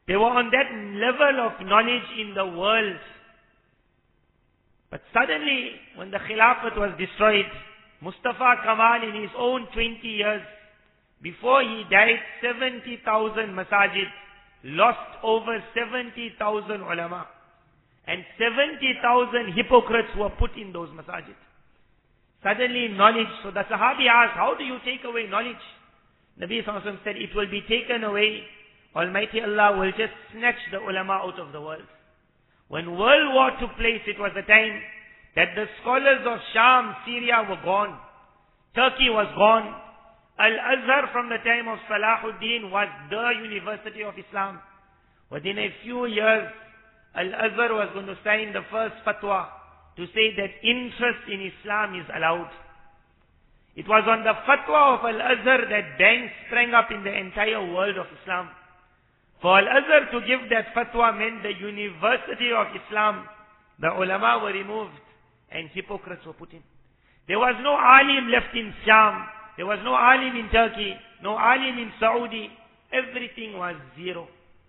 They were on that level of knowledge in the world. But suddenly, when the Khilafat was destroyed, Mustafa Kamal in his own 20 years, before he died, 70,000 masajid, lost over 70,000 ulama. And 70,000 hypocrites were put in those masajid. Suddenly knowledge, so the Sahabi asked, how do you take away knowledge? Nabi Sallallahu Alaihi Wasallam said, it will be taken away. Almighty Allah will just snatch the ulama out of the world. When World War took place, it was the time that the scholars of Sham, Syria were gone. Turkey was gone. Al-Azhar from the time of Salahuddin was the University of Islam. Within a few years, Al-Azhar was going to sign the first fatwa to say that interest in Islam is allowed. It was on the fatwa of Al-Azhar that banks sprang up in the entire world of Islam. For Al-Azhar to give that fatwa meant the University of Islam, the ulama were removed and hypocrites were put in. There was no alim left in Sham. There was no alim in Turkey, no alim in Saudi. Everything was zero.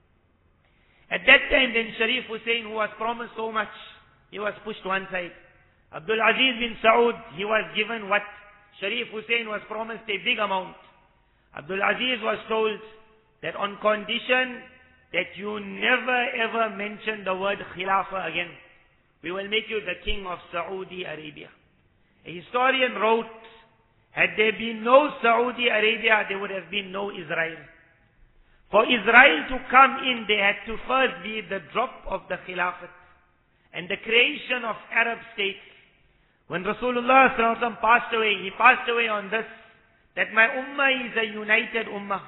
At that time then Sharif Hussein, who was promised so much, he was pushed one side. Abdul Aziz bin Saud, he was given what Sharif Hussein was promised, a big amount. Abdul Aziz was told that on condition that you never ever mention the word Khilafah again, we will make you the king of Saudi Arabia. A historian wrote, had there been no Saudi Arabia, there would have been no Israel. For Israel to come in, they had to first be the drop of the Khilafat and the creation of Arab states. When Rasulullah sallallahu alaihi wasallam passed away, he passed away on this, that my ummah is a united ummah.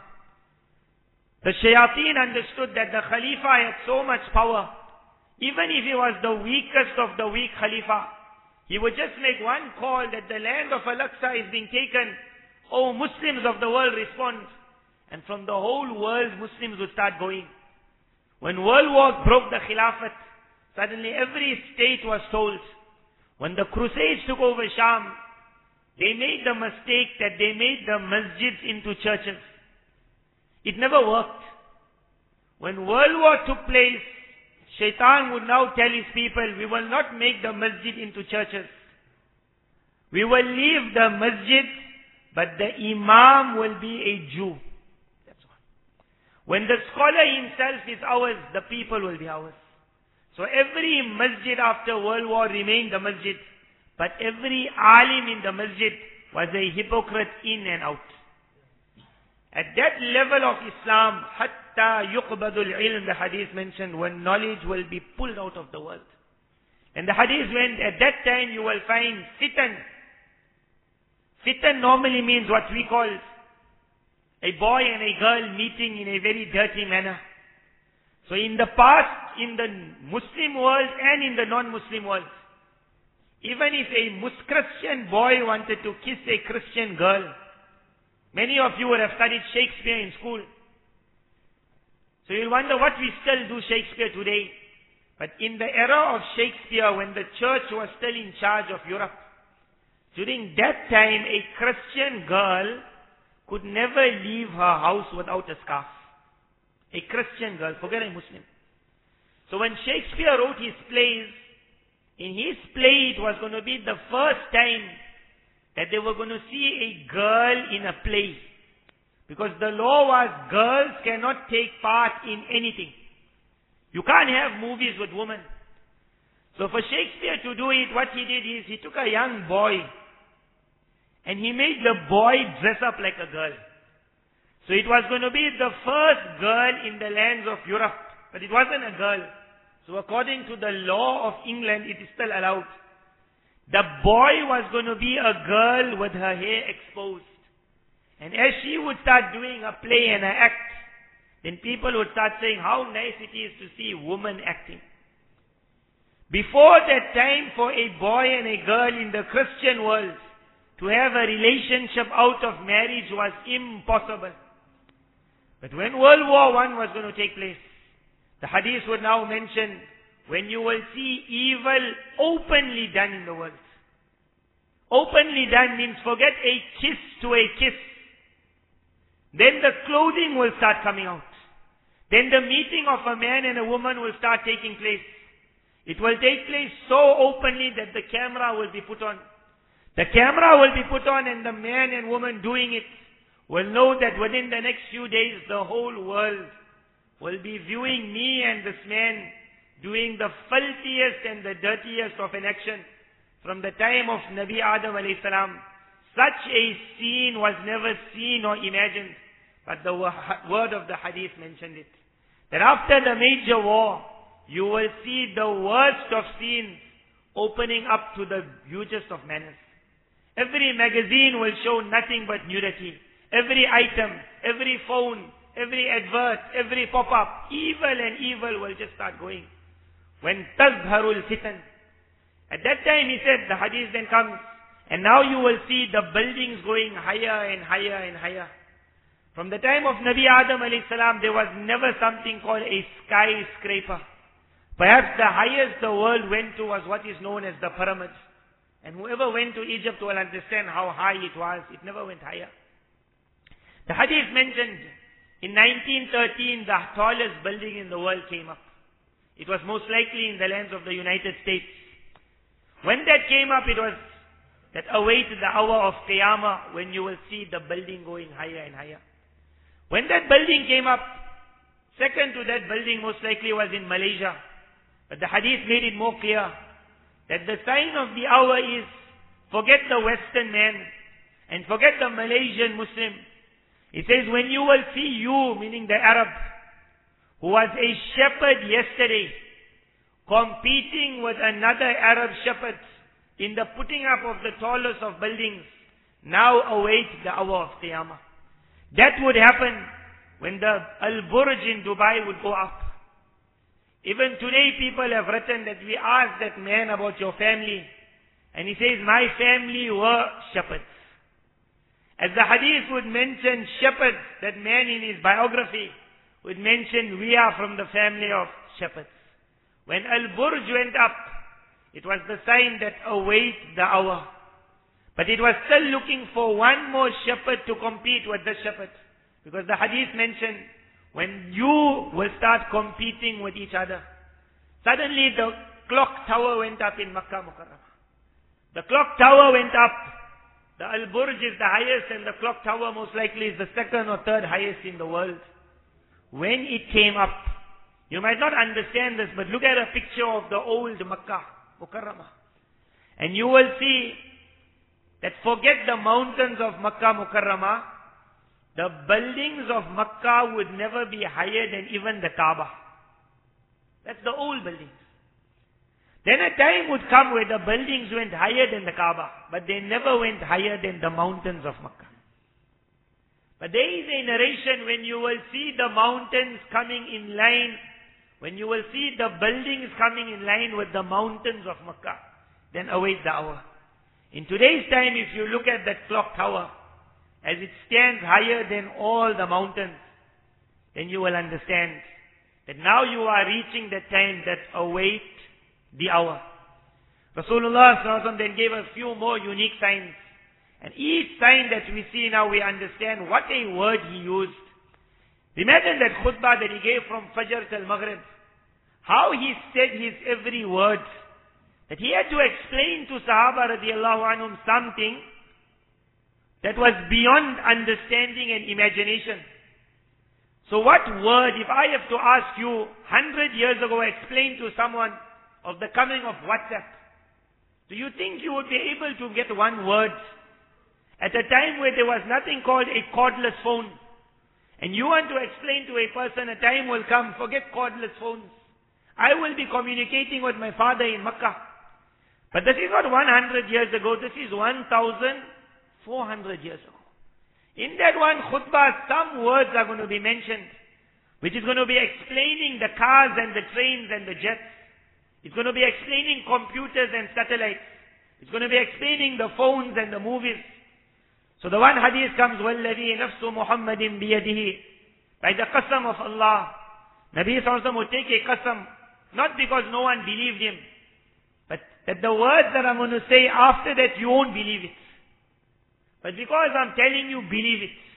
The shayateen understood that the Khalifa had so much power. Even if he was the weakest of the weak Khalifa, he would just make one call that the land of Al-Aqsa is being taken. Oh, Muslims of the world, respond. And from the whole world, Muslims would start going. When World War broke the Khilafat, suddenly every state was told. When the Crusades took over Sham, they made the mistake that they made the masjids into churches. It never worked. When World War took place, Shaitan would now tell his people, we will not make the masjid into churches. We will leave the masjid, but the imam will be a Jew. That's all. When the scholar himself is ours, the people will be ours. So every masjid after World War remained the masjid, but every alim in the masjid was a hypocrite in and out. At that level of Islam, hatta yuqbadul ilm, the hadith mentioned, when knowledge will be pulled out of the world. And the hadith went, at that time you will find fitan. Fitan normally means what we call a boy and a girl meeting in a very dirty manner. So in the past, in the Muslim world and in the non-Muslim world, even if a Christian boy wanted to kiss a Christian girl, many of you would have studied Shakespeare in school. So you'll wonder what we still do Shakespeare today. But in the era of Shakespeare, when the church was still in charge of Europe, during that time, a Christian girl could never leave her house without a scarf. A Christian girl, forget a Muslim. So when Shakespeare wrote his plays, in his play it was going to be the first time that they were going to see a girl in a play. Because the law was girls cannot take part in anything. You can't have movies with women. So for Shakespeare to do it, what he did is he took a young boy and he made the boy dress up like a girl. So it was going to be the first girl in the lands of Europe. But it wasn't a girl. So according to the law of England, it is still allowed. The boy was going to be a girl with her hair exposed. And as she would start doing a play and an act, then people would start saying how nice it is to see women acting. Before that time, for a boy and a girl in the Christian world to have a relationship out of marriage was impossible. But when World War I was going to take place, the hadith would now mention when you will see evil openly done in the world. Openly done means forget a kiss to a kiss. Then the clothing will start coming out. then the meeting of a man and a woman will start taking place. It will take place so openly that the camera will be put on. The camera will be put on, and the man and woman doing it will know that within the next few days the whole world will be viewing me and this man doing the filthiest and the dirtiest of an action from the time of Nabi Adam alayhi salam. Such a scene was never seen or imagined, but the word of the hadith mentioned it. That after the major war, you will see the worst of scenes opening up to the hugest of manners. Every magazine will show nothing but nudity. Every item, every phone, every advert, every pop-up, evil and evil will just start going. When tazharul fitan. At that time, he said, the hadith then comes, and now you will see the buildings going higher and higher and higher. From the time of Nabi Adam alayhi salam, there was never something called a skyscraper. Perhaps the highest the world went to was what is known as the pyramids. And whoever went to Egypt will understand how high it was. It never went higher. The hadith mentioned, in 1913, the tallest building in the world came up. It was most likely in the lands of the United States. When that came up, it was that awaited the hour of Qiyamah, when you will see the building going higher and higher. When that building came up, second to that building most likely was in Malaysia. But the hadith made it more clear that the sign of the hour is, forget the Western man and forget the Malaysian Muslim. It says, when you will see you, meaning the Arab, who was a shepherd yesterday, competing with another Arab shepherd in the putting up of the tallest of buildings, now await the hour of Qiyamah. That would happen when the Al-Burj in Dubai would go up. Even today people have written that we asked that man about your family, and he says, my family were shepherds. As the hadith would mention shepherds, that man in his biography would mention, we are from the family of shepherds. When Al-Burj went up, it was the sign that await the hour. But it was still looking for one more shepherd to compete with the shepherd. Because the hadith mentioned, when you will start competing with each other. Suddenly the clock tower went up in Makkah Mukarramah. The clock tower went up. The Al-Burj is the highest, and the clock tower most likely is the second or third highest in the world. When it came up, you might not understand this, but look at a picture of the old Makkah Mukarramah. And you will see that forget the mountains of Makkah Mukarramah, the buildings of Makkah would never be higher than even the Kaaba. That's the old buildings. Then a time would come where the buildings went higher than the Kaaba, but they never went higher than the mountains of Makkah. But there is a narration when you will see the mountains coming in line, when you will see the buildings coming in line with the mountains of Makkah, then await the hour. In today's time, if you look at that clock tower, as it stands higher than all the mountains, then you will understand that now you are reaching the time that await the hour. Rasulullah ﷺ then gave a few more unique signs. And each sign that we see now, we understand what a word he used. Imagine that khutbah that he gave from Fajr till Maghrib. How he said his every word. That he had to explain to Sahaba radiallahu anhum something that was beyond understanding and imagination. So what word, if I have to ask you, 100 years ago, explain to someone of the coming of WhatsApp, do you think you would be able to get one word? At a time where there was nothing called a cordless phone, and you want to explain to a person, a time will come, forget cordless phones. I will be communicating with my father in Makkah. But this is not 100 years ago, this is 1,400 years ago. In that one khutbah, some words are going to be mentioned, which is going to be explaining the cars and the trains and the jets. It's going to be explaining computers and satellites. It's going to be explaining the phones and the movies. So the one hadith comes, وَالَّذِي نَفْسُ مُحَمَّدٍ بِيَدِهِ, by the qasam of Allah. Nabi Sallallahu Alaihi Wasallam would take a qasam, not because no one believed him, but that the words that I'm going to say after that, you won't believe it. But because I'm telling you, believe it.